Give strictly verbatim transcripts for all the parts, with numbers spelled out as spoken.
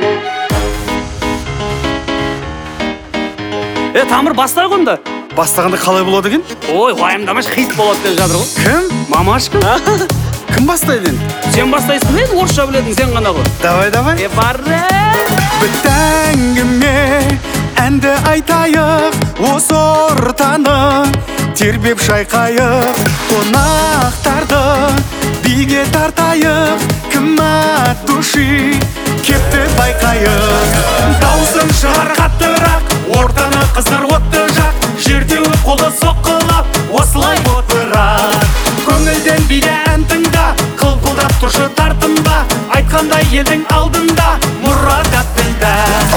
Е, Тамыр, бастай қонды. Бастағанда қалай болады екен? Ой, уайымдамаш, хит болады деп жатыр ғой. Кім? Мамашка. Кім бастайды енді? Сен бастайсың ба енді? Орысша білетін сен ғана ғой. Давай, давай. Е, бары. Бітті әңгіме, әнді айтайық, осы ортаны тербеп шайқайық, қонақтарды биге тартайық, кім от души кепті байқайық. Даусың шығар қаттырақ, ортаны қыздар отты жақ, жердеуі қолы соққылап, осылай отырар. Көңілден биді ән тыңда, қылпылдап тұршы тартынба, айтқандай елдің алдында мұрат аттында.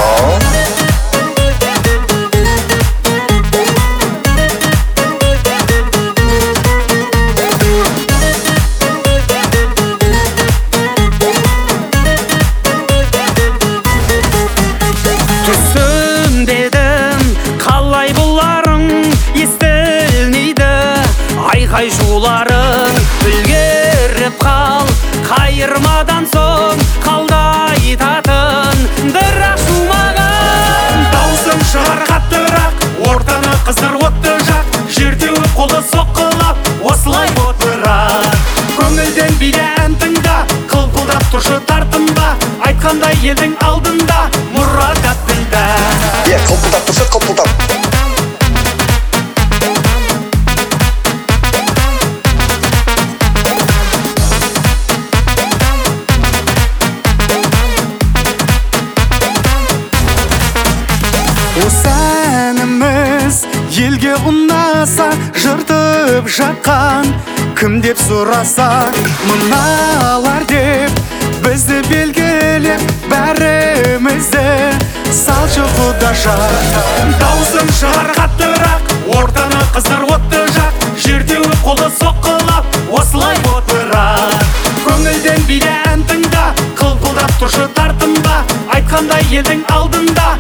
Айқай жуларың үлгеріп қал, қайырмадан соң қалдай татын дырақ шумаған. Даусың шығар қаттырақ, ортаны қыздар отты жақ, жердеуі қолы соққылап, осылай отырар. Көңілден биді ән тыңда, қылпылдап тұршы тартынба, айтқандай елдің алдында мұрат аттында. Е, қылпылдап тұршы, қылпылдап. Осы әніміз елге ұнаса, жыртып жатқан кім деп сұраса, мыналар деп бізді белгілеп, бәрімізді салшы құдаша. Даусың шығар қаттырақ, ортаны қыздар отты жақ, жердеуі қолы соққылап, осылай отырар. Көңілден биді ән тыңда, қылпылдап тұршы тартынба, айтқандай елдің алдында